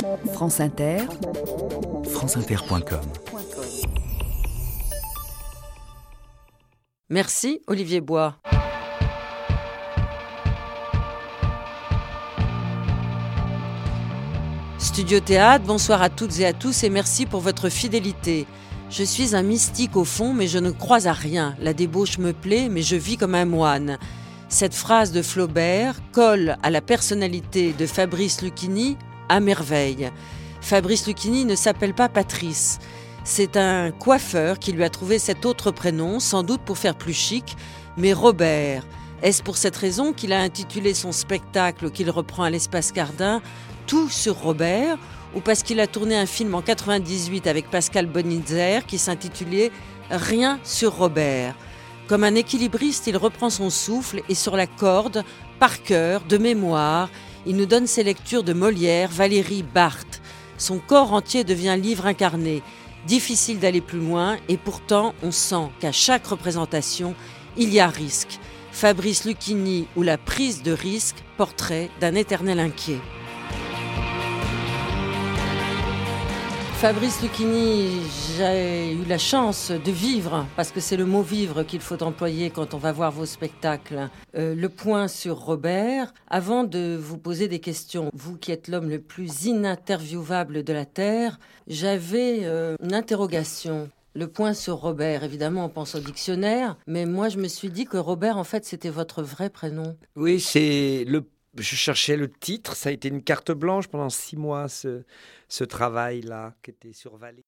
France Inter, franceinter.com. Merci Olivier Bois. Studio Théâtre, bonsoir à toutes et à tous et merci pour votre fidélité. Je suis un mystique au fond, mais je ne crois à rien. La débauche me plaît, mais je vis comme un moine. Cette phrase de Flaubert colle à la personnalité de Fabrice Lucchini à merveille. Fabrice Lucchini ne s'appelle pas Patrice. C'est un coiffeur qui lui a trouvé cet autre prénom, sans doute pour faire plus chic, mais Robert. Est-ce pour cette raison qu'il a intitulé son spectacle qu'il reprend à l'Espace Cardin « Tout sur Robert » ou parce qu'il a tourné un film en 98 avec Pascal Bonitzer qui s'intitulait « Rien sur Robert ». Comme un équilibriste, il reprend son souffle et sur la corde, par cœur, de mémoire, il nous donne ses lectures de Molière, Valéry, Barthes. Son corps entier devient livre incarné. Difficile d'aller plus loin et pourtant on sent qu'à chaque représentation, il y a risque. Fabrice Lucchini ou la prise de risque, portrait d'un éternel inquiet. Fabrice Lucchini, j'ai eu la chance de vivre, parce que c'est le mot vivre qu'il faut employer quand on va voir vos spectacles, le point sur Robert. Avant de vous poser des questions, vous qui êtes l'homme le plus ininterviewable de la Terre, j'avais une interrogation. Le point sur Robert, évidemment, on pense au dictionnaire, mais moi je me suis dit que Robert, en fait, c'était votre vrai prénom. Oui, je cherchais le titre, ça a été une carte blanche pendant 6 mois, ce travail-là, qui était sur Valais.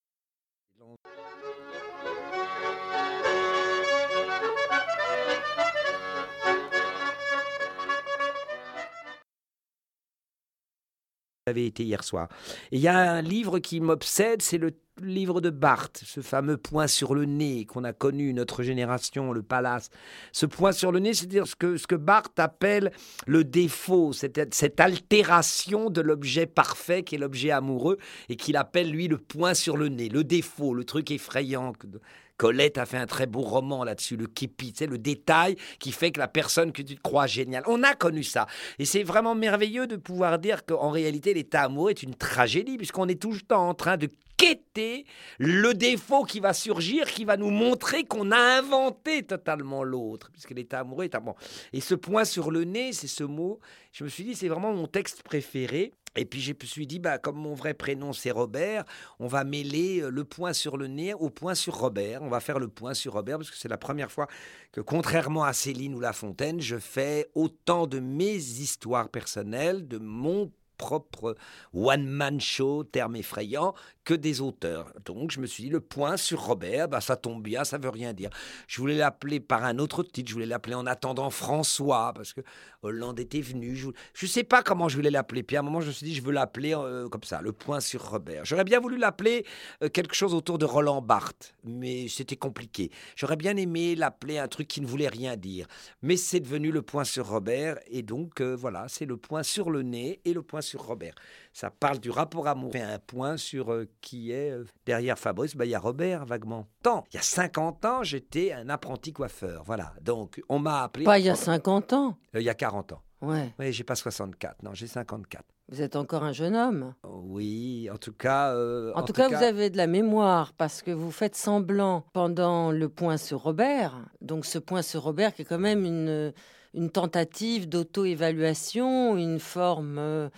Avait été hier soir. Et il y a un livre qui m'obsède, c'est le livre de Barthes, ce fameux point sur le nez qu'on a connu, notre génération, le palace. Ce point sur le nez, c'est-à-dire ce que Barthes appelle le défaut, cette altération de l'objet parfait qui est l'objet amoureux et qu'il appelle, lui, le point sur le nez, le défaut, le truc effrayant. Colette a fait un très beau roman là-dessus, le képi, tu sais, le détail qui fait que la personne que tu te crois géniale. On a connu ça. Et c'est vraiment merveilleux de pouvoir dire qu'en réalité, l'état amoureux est une tragédie, puisqu'on est tout le temps en train de quêter le défaut qui va surgir, qui va nous montrer qu'on a inventé totalement l'autre, puisque l'état amoureux est un bon. Et ce point sur le nez, c'est ce mot, je me suis dit, c'est vraiment mon texte préféré. Et puis je me suis dit, comme mon vrai prénom c'est Robert, on va mêler le point sur le nez au point sur Robert. On va faire le point sur Robert parce que c'est la première fois que, contrairement à Céline ou La Fontaine, je fais autant de mes histoires personnelles, de mon propre one-man show, terme effrayant, que des auteurs. Donc je me suis dit, le point sur Robert, ça tombe bien, ça veut rien dire. Je voulais l'appeler par un autre titre, je voulais l'appeler En attendant François, parce que Hollande était venu. Je sais pas comment je voulais l'appeler, puis à un moment je me suis dit, je veux l'appeler comme ça, le point sur Robert. J'aurais bien voulu l'appeler quelque chose autour de Roland Barthes, mais c'était compliqué. J'aurais bien aimé l'appeler un truc qui ne voulait rien dire, mais c'est devenu le point sur Robert, et donc voilà, c'est le point sur le nez et le point sur Robert. Ça parle du rapport amoureux. Un point sur qui est derrière Fabrice. Il y a Robert, vaguement. Il y a 50 ans, j'étais un apprenti coiffeur. Voilà. Donc, on m'a appelé... Pas il y a 50 ans. Il y a 40 ans. Ouais. Oui, j'ai pas 64. Non, j'ai 54. Vous êtes encore un jeune homme. Oui, en tout cas... En tout cas, vous avez de la mémoire parce que vous faites semblant pendant le point sur Robert. Donc, ce point sur Robert qui est quand même une tentative d'auto-évaluation, une forme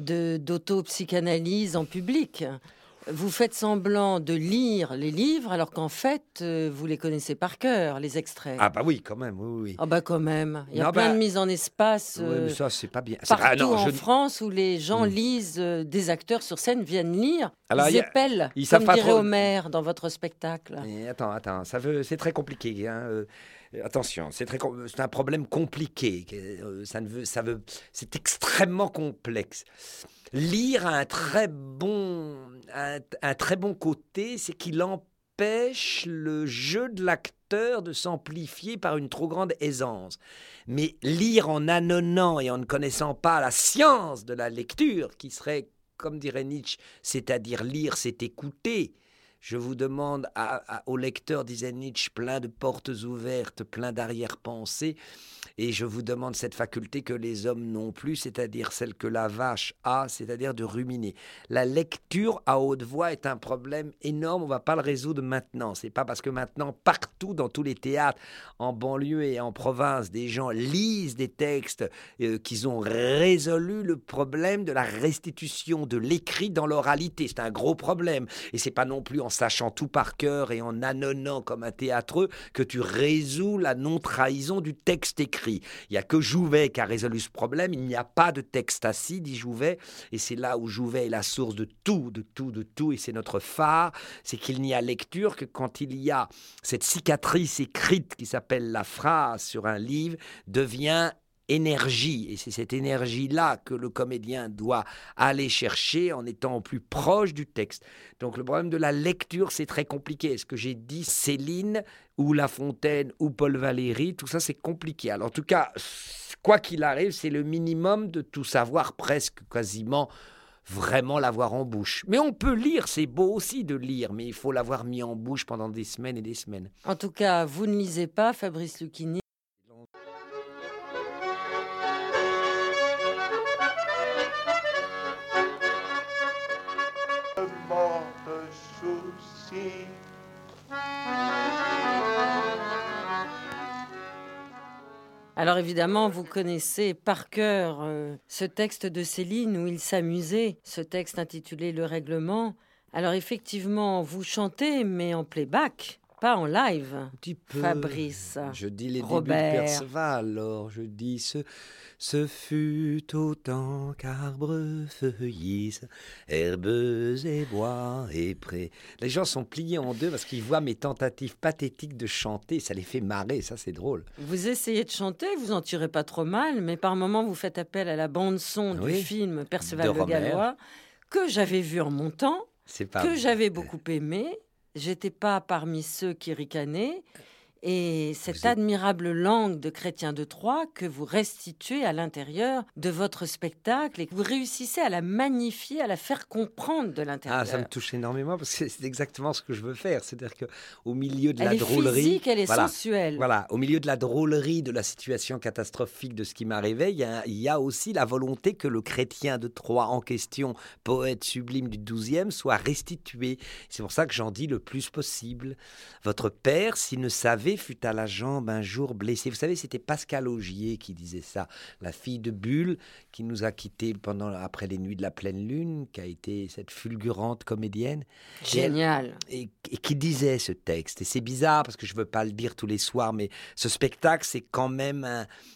d'auto-psychanalyse en public. Vous faites semblant de lire les livres alors qu'en fait, vous les connaissez par cœur, les extraits. Ah oui, quand même, oui. Ah quand même. Il y a plein de mises en espace oui, mais ça, c'est pas bien. Partout en France où les gens lisent, des acteurs sur scène viennent lire. Alors, ils épellent, comme dirait Homère dans votre spectacle. Mais attends, c'est très compliqué, hein. Attention, c'est un problème compliqué. C'est extrêmement complexe. Lire a un très bon côté, c'est qu'il empêche le jeu de l'acteur de s'amplifier par une trop grande aisance. Mais lire en ânonnant et en ne connaissant pas la science de la lecture, qui serait, comme dirait Nietzsche, c'est-à-dire lire, c'est écouter. Je vous demande au lecteur, disait Nietzsche, plein de portes ouvertes, plein d'arrière-pensées. Et je vous demande cette faculté que les hommes n'ont plus, c'est-à-dire celle que la vache a, c'est-à-dire de ruminer. La lecture à haute voix est un problème énorme, on ne va pas le résoudre maintenant. Ce n'est pas parce que maintenant, partout dans tous les théâtres, en banlieue et en province, des gens lisent des textes qu'ils ont résolu le problème de la restitution de l'écrit dans l'oralité. C'est un gros problème. Et ce n'est pas non plus en sachant tout par cœur et en ânonnant comme un théâtreux que tu résous la non-trahison du texte écrit. Il n'y a que Jouvet qui a résolu ce problème. Il n'y a pas de texte assis, dit Jouvet. Et c'est là où Jouvet est la source de tout. Et c'est notre phare. C'est qu'il n'y a lecture que quand il y a cette cicatrice écrite qui s'appelle la phrase sur un livre, devient énergie. Et c'est cette énergie-là que le comédien doit aller chercher en étant au plus proche du texte. Donc le problème de la lecture, c'est très compliqué. Est-ce que j'ai dit Céline ou La Fontaine ou Paul Valéry? Tout ça, c'est compliqué. Alors en tout cas, quoi qu'il arrive, c'est le minimum de tout savoir, presque quasiment vraiment l'avoir en bouche. Mais on peut lire, c'est beau aussi de lire, mais il faut l'avoir mis en bouche pendant des semaines et des semaines. En tout cas, vous ne lisez pas, Fabrice Lucchini. Alors évidemment, vous connaissez par cœur ce texte de Céline où il s'amusait, ce texte intitulé Le Règlement. Alors effectivement, vous chantez, mais en playback, pas en live. Un petit peu. Fabrice, je dis les Robert. débuts de Perceval, alors je dis ce fut autant qu'arbres feuillissent, herbes et bois et prés. Les gens sont pliés en deux parce qu'ils voient mes tentatives pathétiques de chanter, ça les fait marrer, ça c'est drôle. Vous essayez de chanter, vous en tirez pas trop mal, mais par moments vous faites appel à la bande-son du film Perceval le Gallois, que j'avais vu en montant, que j'avais beaucoup aimé. J'étais pas parmi ceux qui ricanaient. Et cette admirable langue de Chrétien de Troyes que vous restituez à l'intérieur de votre spectacle et que vous réussissez à la magnifier, à la faire comprendre de l'intérieur. Ah, ça me touche énormément parce que c'est exactement ce que je veux faire. C'est-à-dire qu'au milieu de la elle drôlerie... est physique, elle est sensuelle. Voilà, au milieu de la drôlerie, de la situation catastrophique de ce qui m'arrivait, il y a aussi la volonté que le Chrétien de Troyes en question, poète sublime du XIIe, soit restitué. C'est pour ça que j'en dis le plus possible. Votre père, s'il ne savait, fut à la jambe un jour blessé. Vous savez, c'était Pascal Augier qui disait ça, la fille de Bulle, qui nous a quittés après les nuits de la pleine lune, qui a été cette fulgurante comédienne. Génial. Et qui disait ce texte. Et c'est bizarre parce que je ne veux pas le dire tous les soirs, mais ce spectacle, c'est quand même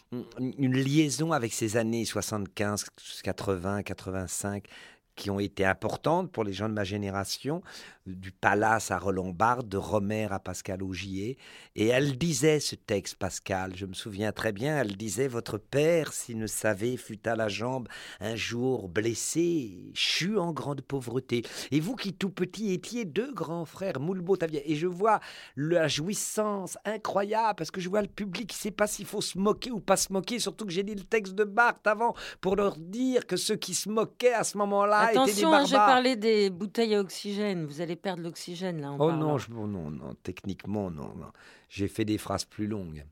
une liaison avec ces années 75, 80, 85, qui ont été importantes pour les gens de ma génération, du Palace à Roland Barthes, de Romer à Pascal Augier. Et elle disait ce texte, Pascal, je me souviens très bien, elle disait « Votre père, s'il ne savait, fut à la jambe un jour blessé, chut en grande pauvreté. Et vous qui tout petit étiez deux grands frères, Moulbeau, Tavier. » Et je vois la jouissance incroyable, parce que je vois le public qui ne sait pas s'il faut se moquer ou pas se moquer, surtout que j'ai dit le texte de Barthes avant, pour leur dire que ceux qui se moquaient à ce moment-là étaient des barbares. Attention, j'ai parlé des bouteilles à oxygène, vous allez perdre l'oxygène là en parlant. Non, techniquement non. J'ai fait des phrases plus longues.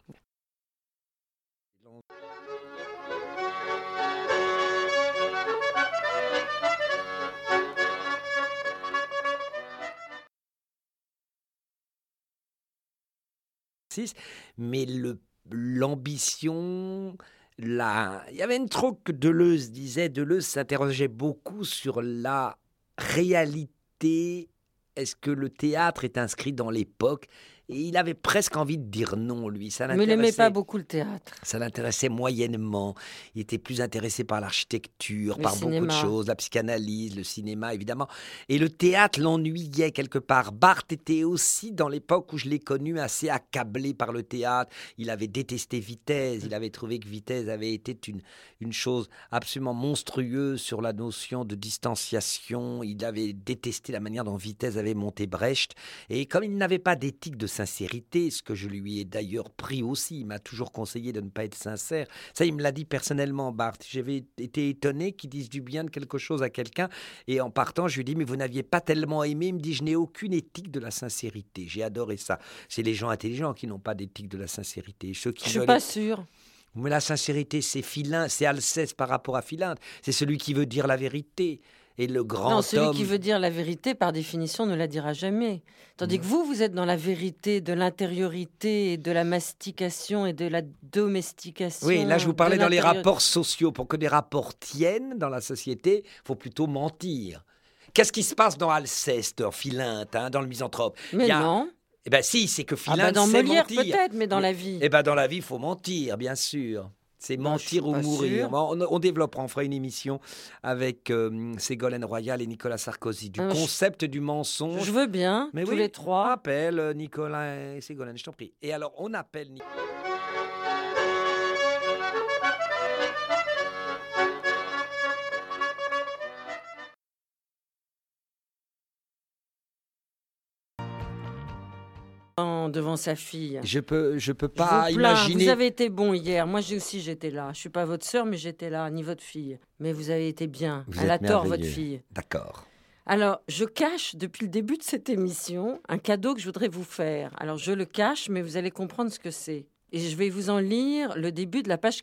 Mais l'ambition... Là, il y avait une truc que Deleuze disait. Deleuze s'interrogeait beaucoup sur la réalité. Est-ce que le théâtre est inscrit dans l'époque? Et il avait presque envie de dire non, lui. Mais il n'aimait pas beaucoup le théâtre. Ça l'intéressait moyennement. Il était plus intéressé par l'architecture, par beaucoup de choses, la psychanalyse, le cinéma, évidemment. Et le théâtre l'ennuyait quelque part. Barthes était aussi, dans l'époque où je l'ai connu, assez accablé par le théâtre. Il avait détesté Vitesse. Il avait trouvé que Vitesse avait été une chose absolument monstrueuse sur la notion de distanciation. Il avait détesté la manière dont Vitesse avait monté Brecht. Et comme il n'avait pas d'éthique de sincérité, ce que je lui ai d'ailleurs pris aussi. Il m'a toujours conseillé de ne pas être sincère. Ça, il me l'a dit personnellement, Barthes. J'avais été étonné qu'il dise du bien de quelque chose à quelqu'un. Et en partant, je lui ai dit, mais vous n'aviez pas tellement aimé. Il me dit, je n'ai aucune éthique de la sincérité. J'ai adoré ça. C'est les gens intelligents qui n'ont pas d'éthique de la sincérité. Ceux qui Je suis pas sûre. Mais la sincérité, c'est Philinte, c'est Alceste par rapport à Philinte. C'est celui qui veut dire la vérité. Et le grand Non, celui homme... qui veut dire la vérité, par définition, ne la dira jamais. Tandis que vous êtes dans la vérité de l'intériorité, de la mastication et de la domestication. Oui, là, je vous parlais de dans les l'intériorité. rapports sociaux. Pour que des rapports tiennent dans la société, il faut plutôt mentir. Qu'est-ce qui se passe dans Alceste, Philinte, dans le Misanthrope? Mais non. Eh bien, si, c'est que Ah Philinte bah dans sait Molière mentir. peut-être, mais dans la vie. Eh bien, dans la vie, il faut mentir, bien sûr. C'est Ben, je mentir suis ou pas mourir. sûre. Bon, on développera, on fera une émission avec Ségolène Royal et Nicolas Sarkozy du concept du mensonge. Je veux bien, Mais tous oui, les on trois. appelle Nicolas et Ségolène, je t'en prie. Et alors, on appelle Nicolas. Devant sa fille. Je peux Je pas vous plains, imaginer. vous avez été bon hier. Moi aussi j'étais là. Je suis pas votre sœur, mais j'étais là, ni votre fille. Mais vous avez été bien. Vous Elle a êtes tort, votre merveilleux. fille. D'accord. Alors, je cache depuis le début de cette émission un cadeau que je voudrais vous faire. Alors, je le cache, mais vous allez comprendre ce que c'est. Et je vais vous en lire le début de la page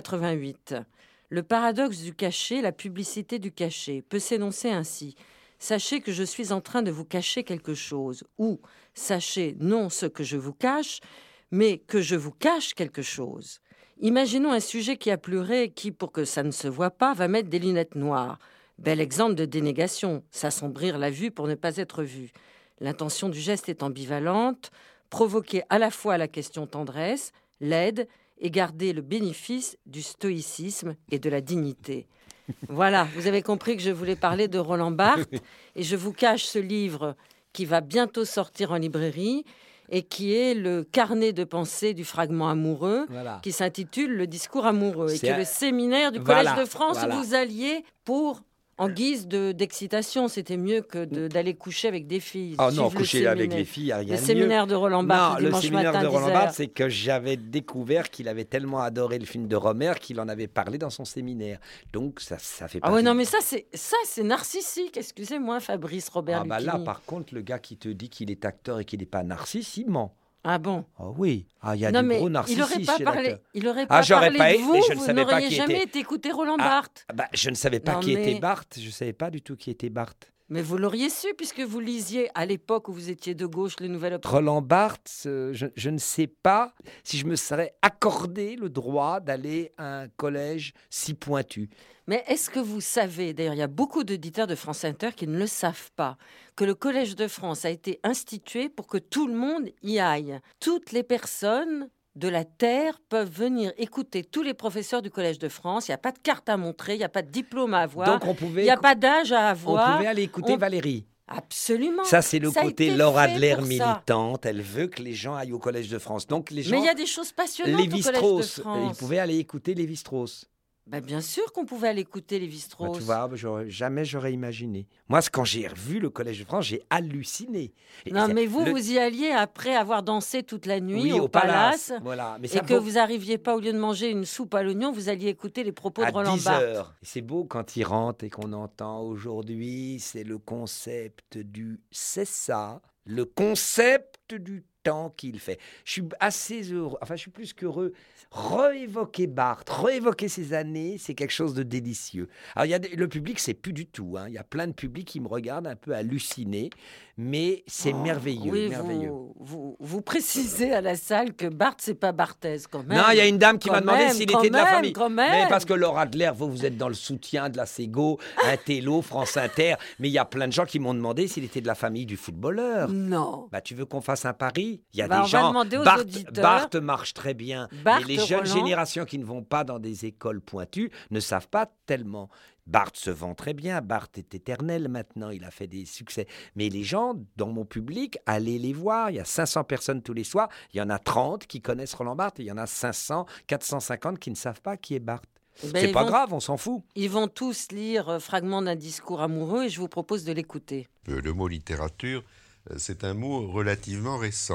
488. Le paradoxe du cachet, la publicité du cachet, peut s'énoncer ainsi. Sachez que je suis en train de vous cacher quelque chose. Ou sachez non ce que je vous cache, mais que je vous cache quelque chose. Imaginons un sujet qui a pleuré et qui, pour que ça ne se voit pas, va mettre des lunettes noires. Bel exemple de dénégation, s'assombrir la vue pour ne pas être vu. L'intention du geste est ambivalente, provoquer à la fois la question tendresse, l'aide et garder le bénéfice du stoïcisme et de la dignité. Voilà, vous avez compris que je voulais parler de Roland Barthes et je vous cache ce livre qui va bientôt sortir en librairie et qui est le carnet de pensée du fragment amoureux Voilà. qui s'intitule Le discours amoureux et C'est qui est un- le séminaire du Collège Voilà, de France voilà. où vous alliez pour... En guise d'excitation, c'était mieux que d'aller coucher avec des filles. Oh non, Suivre le coucher avec séminaire. les filles, il n'y a rien Le de mieux. séminaire de Roland Barthes, Non, le le dimanche séminaire matin, de Roland 10 Barthes, heures. c'est que j'avais découvert qu'il avait tellement adoré le film de Romer qu'il en avait parlé dans son séminaire. Donc, ça fait Ah partie... ouais, non, mais ça, c'est narcissique. Excusez-moi, Fabrice Robert Ah bah là, Lucchini. par contre, le gars qui te dit qu'il est acteur et qu'il n'est pas narcisse, il ment. Ah bon? Ah oui, il y a Non, du mais gros il narcissisme n'aurait pas chez parlé. l'acteur. Il aurait Ah, pas j'aurais parlé pas- de vous. mais je ne Vous savais pas n'auriez qui jamais était. été écouter Roland Ah, Barthes. Bah, je ne savais pas Non, qui mais- était Barthes. Je ne savais pas du tout qui était Barthes. Mais vous l'auriez su puisque vous lisiez à l'époque où vous étiez de gauche le Nouvel Observateur. Roland Barthes, je ne sais pas si je me serais accordé le droit d'aller à un collège si pointu. Mais est-ce que vous savez, d'ailleurs, il y a beaucoup d'auditeurs de France Inter qui ne le savent pas, que le Collège de France a été institué pour que tout le monde y aille. Toutes les personnes de la Terre peuvent venir écouter tous les professeurs du Collège de France. Il n'y a pas de carte à montrer, il n'y a pas de diplôme à avoir, Donc on il pouvait, n'y a pas d'âge à on avoir. pouvait aller écouter On- Valérie. Absolument. Ça, c'est le Ça a côté été Laura fait Adler pour ça. militante. Elle veut que les gens aillent au Collège de France. Donc les gens, Mais il y a des choses passionnantes au Collège de Lévi-Strauss, ils France. pouvaient aller écouter Lévi-Strauss. Ben, bien sûr qu'on pouvait aller écouter les Bah, Strauss. tu vois, jamais j'aurais imaginé. Moi, quand j'ai revu le Collège de France, j'ai halluciné. Et Non, c'est- mais vous, le- vous y alliez après avoir dansé toute la nuit oui, au Palace. Voilà. Mais Et ça que vaut- vous arriviez pas, au lieu de manger une soupe à l'oignon, vous alliez écouter les propos de à Roland 10 Barthes. heures. Et c'est beau quand il rentre et qu'on entend aujourd'hui, c'est le concept du c'est ça, le concept du temps qu'il fait. Je suis assez heureux, enfin je suis plus qu'heureux. Réévoquer Barthes, réévoquer ces années, c'est quelque chose de délicieux. Alors le public, c'est plus du tout. Il y a plein de publics qui me regardent un peu hallucinés, mais c'est merveilleux, Oui, merveilleux. vous précisez à la salle que Barthes, c'est pas Barthez quand même. Non, il y a une dame qui m'a Quand demandé même, s'il quand était de la même, famille. quand même. Mais parce que Laura Adler, vous êtes dans le soutien de la Sego, un Télo, France Inter. Mais il y a plein de gens qui m'ont demandé s'il était de la famille du footballeur. Non. Bah, tu veux qu'on fasse un pari? Il y a Bah, on des va gens. demander aux Barthes, auditeurs. Barthes marche très bien. Barthes, mais les jeunes Roland. générations qui ne vont pas dans des écoles pointues ne savent pas tellement. Barthes se vend très bien. Barthes est éternel maintenant. Il a fait des succès. Mais les gens, dans mon public, allez les voir. Il y a 500 personnes tous les soirs. Il y en a 30 qui connaissent Roland Barthes. Et il y en a 500, 450 qui ne savent pas qui est Barthes. Ben, C'est ils pas vont- grave, on s'en fout. Ils vont tous lire fragment d'un discours amoureux et je vous propose de l'écouter. Le mot littérature, c'est un mot relativement récent.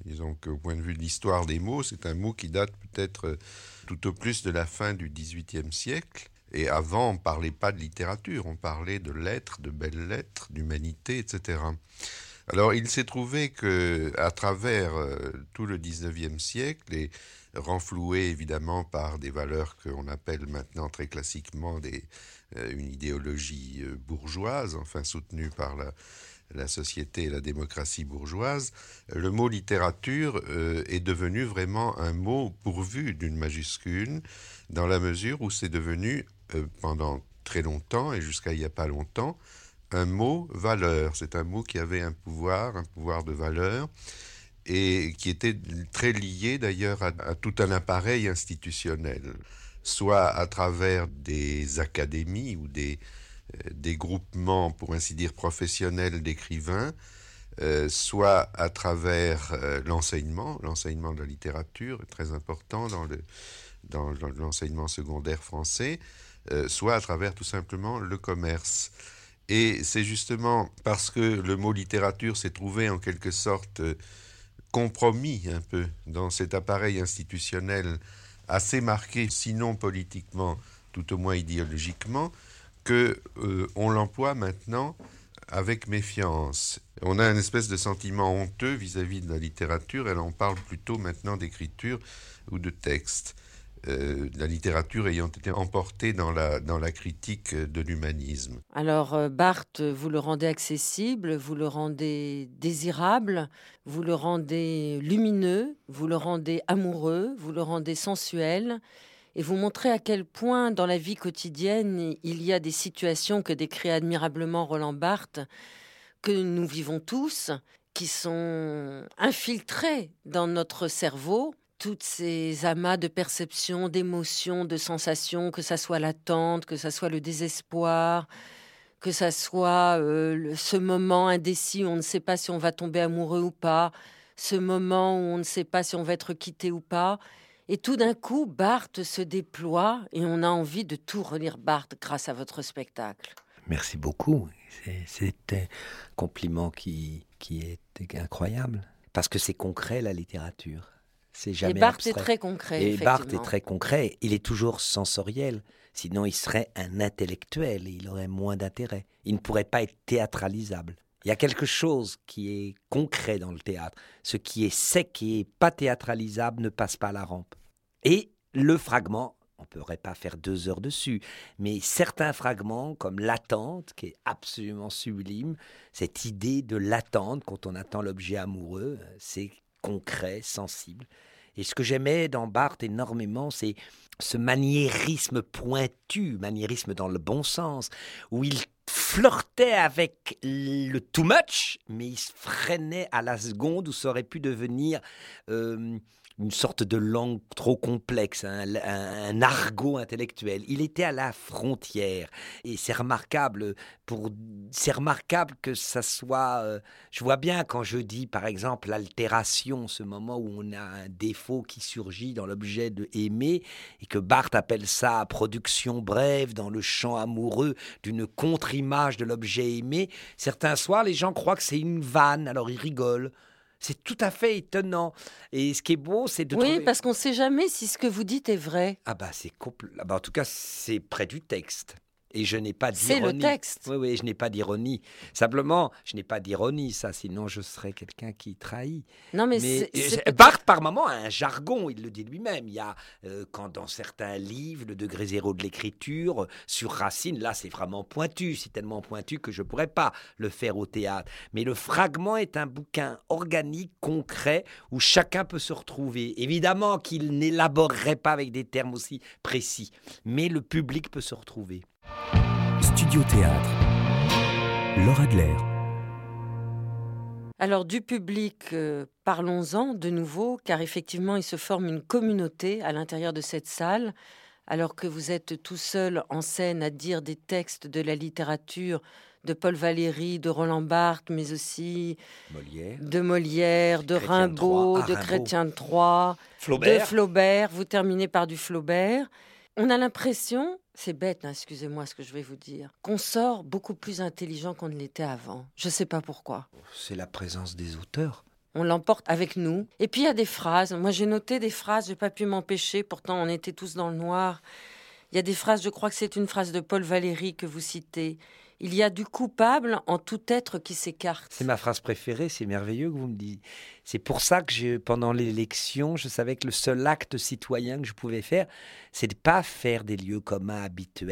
Disons qu'au point de vue de l'histoire des mots, c'est un mot qui date peut-être tout au plus de la fin du XVIIIe siècle. Et avant, on ne parlait pas de littérature, on parlait de lettres, de belles lettres, d'humanité, etc. Alors, il s'est trouvé qu'à travers tout le XIXe siècle, et renfloué évidemment par des valeurs qu'on appelle maintenant très classiquement une idéologie bourgeoise, enfin soutenue par la société et la démocratie bourgeoise, le mot littérature est devenu vraiment un mot pourvu d'une majuscule, dans la mesure où c'est devenu, pendant très longtemps et jusqu'à il n'y a pas longtemps, un mot valeur. C'est un mot qui avait un pouvoir de valeur, et qui était très lié d'ailleurs à tout un appareil institutionnel, soit à travers des académies ou des groupements, pour ainsi dire, professionnels d'écrivains, soit à travers l'enseignement de la littérature, très important dans l'enseignement secondaire français, soit à travers tout simplement le commerce. Et c'est justement parce que le mot littérature s'est trouvé en quelque sorte compromis un peu dans cet appareil institutionnel assez marqué, sinon politiquement, tout au moins idéologiquement, qu'on l'emploie maintenant avec méfiance. On a une espèce de sentiment honteux vis-à-vis de la littérature, et on parle plutôt maintenant d'écriture ou de texte. La littérature ayant été emportée dans la critique de l'humanisme. Alors, Barthes, vous le rendez accessible, vous le rendez désirable, vous le rendez lumineux, vous le rendez amoureux, vous le rendez sensuel, et vous montrez à quel point, dans la vie quotidienne, il y a des situations que décrit admirablement Roland Barthes, que nous vivons tous, qui sont infiltrées dans notre cerveau, toutes ces amas de perceptions, d'émotions, de sensations, que ça soit l'attente, que ça soit le désespoir, que ça soit ce moment indécis où on ne sait pas si on va tomber amoureux ou pas, ce moment où on ne sait pas si on va être quitté ou pas. Et tout d'un coup, Barthes se déploie et on a envie de tout relire Barthes grâce à votre spectacle. Merci beaucoup. C'est un compliment qui est incroyable. Parce que c'est concret, la littérature. C'est jamais et Barthes abstrait. est très concret, Et effectivement. Barthes est très concret. Il est toujours sensoriel. Sinon, il serait un intellectuel et il aurait moins d'intérêt. Il ne pourrait pas être théâtralisable. Il y a quelque chose qui est concret dans le théâtre. Ce qui est sec et pas théâtralisable ne passe pas la rampe. Et le fragment, on ne pourrait pas faire 2 heures dessus, mais certains fragments, comme l'attente, qui est absolument sublime, cette idée de l'attente quand on attend l'objet amoureux, c'est concret, sensible. Et ce que j'aimais dans Barthes énormément, c'est ce maniérisme pointu, maniérisme dans le bon sens, où il flirtait avec le too much, mais il se freinait à la seconde où ça aurait pu devenir une sorte de langue trop complexe, un argot intellectuel. Il était à la frontière. Et c'est remarquable que ça soit... je vois bien quand je dis, par exemple, l'altération, ce moment où on a un défaut qui surgit dans l'objet de aimer, et que Barthes appelle ça production brève dans le champ amoureux d'une contre-image de l'objet aimé. Certains soirs, les gens croient que c'est une vanne, alors ils rigolent. C'est tout à fait étonnant. Et ce qui est beau, c'est de trouver... Oui, parce qu'on ne sait jamais si ce que vous dites est vrai. Ah bah c'est en tout cas, c'est près du texte. Et je n'ai pas C'est d'ironie. le texte. Oui, je n'ai pas d'ironie. Simplement, je n'ai pas d'ironie, ça, sinon je serais quelqu'un qui trahit. Non, mais Barthes, par moment, a un jargon, il le dit lui-même. Il y a, quand dans certains livres, le degré zéro de l'écriture, sur Racine, là, c'est vraiment pointu. C'est tellement pointu que je ne pourrais pas le faire au théâtre. Mais le fragment est un bouquin organique, concret, où chacun peut se retrouver. Évidemment qu'il n'élaborerait pas avec des termes aussi précis, mais le public peut se retrouver. Studio Théâtre. Laura Adler. Alors du public, parlons-en de nouveau, car effectivement il se forme une communauté à l'intérieur de cette salle, alors que vous êtes tout seul en scène à dire des textes de la littérature de Paul Valéry, de Roland Barthes, mais aussi de Molière, de Rimbaud, de Chrétien de Troyes, de Flaubert. Vous terminez par du Flaubert. On a l'impression, c'est bête, excusez-moi ce que je vais vous dire, qu'on sort beaucoup plus intelligent qu'on ne l'était avant. Je ne sais pas pourquoi. C'est la présence des auteurs. On l'emporte avec nous. Et puis il y a des phrases. Moi j'ai noté des phrases, j'ai pas pu m'empêcher, pourtant on était tous dans le noir. Il y a des phrases, je crois que c'est une phrase de Paul Valéry que vous citez. Il y a du coupable en tout être qui s'écarte. C'est ma phrase préférée, c'est merveilleux que vous me dites. C'est pour ça que pendant l'élection, je savais que le seul acte citoyen que je pouvais faire, c'est de ne pas faire des lieux communs habituels.